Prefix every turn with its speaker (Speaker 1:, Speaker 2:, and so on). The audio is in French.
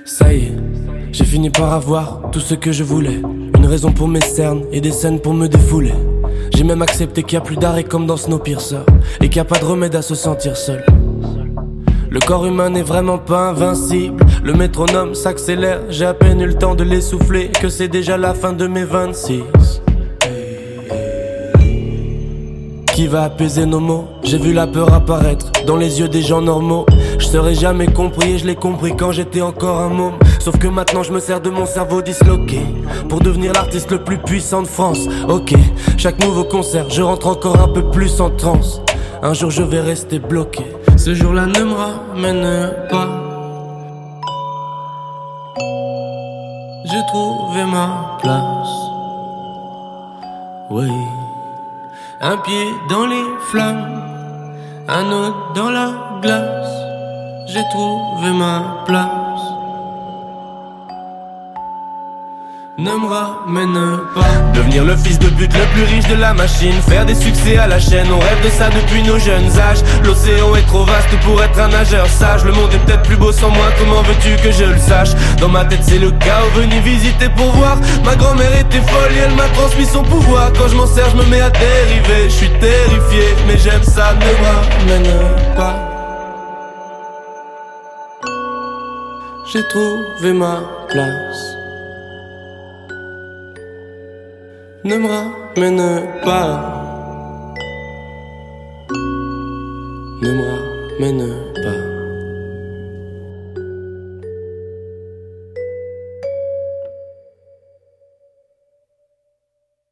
Speaker 1: Ça y est, j'ai fini par avoir tout ce que je voulais. Une raison pour mes cernes et des scènes pour me défouler. J'ai même accepté qu'il n'y a plus d'arrêt comme dans Snowpiercer, et qu'il n'y a pas de remède à se sentir seul. Le corps humain n'est vraiment pas invincible. Le métronome s'accélère, j'ai à peine eu le temps de l'essouffler, que c'est déjà la fin de mes 26. Qui va apaiser nos mots? J'ai vu la peur apparaître dans les yeux des gens normaux. Je serais jamais compris et je l'ai compris quand j'étais encore un môme. Sauf que maintenant je me sers de mon cerveau disloqué pour devenir l'artiste le plus puissant de France. Ok, chaque nouveau concert je rentre encore un peu plus en transe. Un jour je vais rester bloqué. Ce jour-là ne me ramène pas. J'ai trouvé ma place. Oui. Un pied dans les flammes, un autre dans la glace. J'ai trouvé ma place. Ne me ramène pas. Devenir le fils de pute le plus riche de la machine, faire des succès à la chaîne, on rêve de ça depuis nos jeunes âges. L'océan est trop vaste pour être un nageur sage. Le monde est peut-être plus beau sans moi, comment veux-tu que je le sache? Dans ma tête c'est le chaos, venu visiter pour voir. Ma grand-mère était folle et elle m'a transmis son pouvoir. Quand je m'en sers je me mets à dériver. Je suis terrifié mais j'aime ça, ne me ramène pas. J'ai trouvé ma place. Ne me ramène pas. Ne me ramène pas.